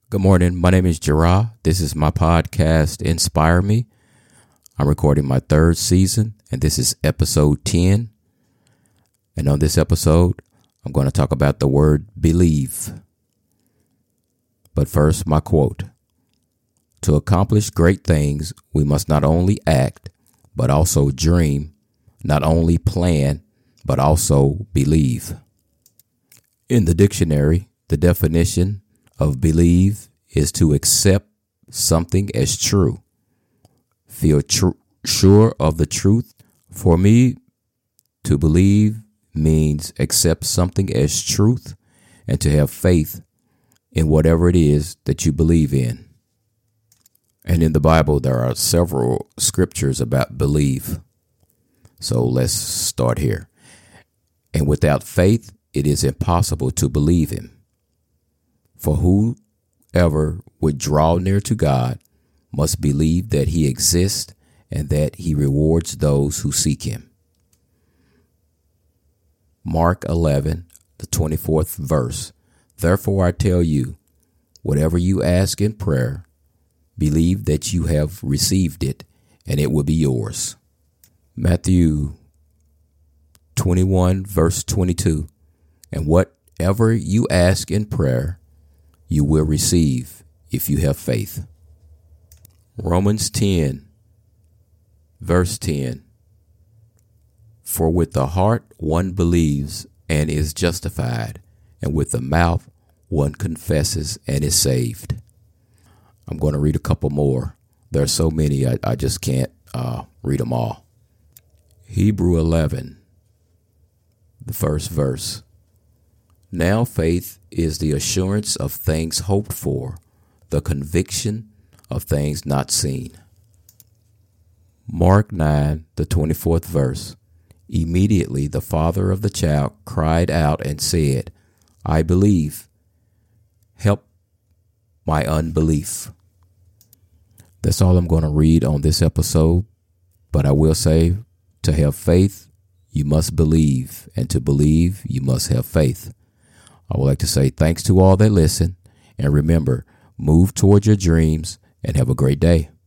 Good morning. My name is Gerard. This is my podcast, Inspire Me. I'm recording my third season, and this is episode 10. And on this episode, I'm going to talk about the word believe. But first, my quote. To accomplish great things, we must not only act, but also dream, not only plan, but also believe. In the dictionary, the definition of believe is to accept something as true. Feel sure of the truth. For me, to believe means accept something as truth and to have faith in whatever it is that you believe in. And in the Bible, there are several scriptures about belief. So let's start here. And without faith, it is impossible to believe him. For whoever would draw near to God must believe that he exists and that he rewards those who seek him. Mark 11, the 24th verse. Therefore I tell you, whatever you ask in prayer, believe that you have received it, and it will be yours. Matthew 21, verse 22. And whatever you ask in prayer, you will receive if you have faith. Romans 10, verse 10. For with the heart one believes and is justified, and with the mouth one confesses and is saved. I'm going to read a couple more. There are so many, I just can't read them all. Hebrew 11, the first verse. Now faith is the assurance of things hoped for, the conviction of things not seen. Mark 9, the 24th verse. Immediately the father of the child cried out and said, I believe. Help my unbelief. That's all I'm going to read on this episode, but I will say to have faith, you must believe, and to believe, you must have faith. I would like to say thanks to all that listen, and remember, move towards your dreams and have a great day.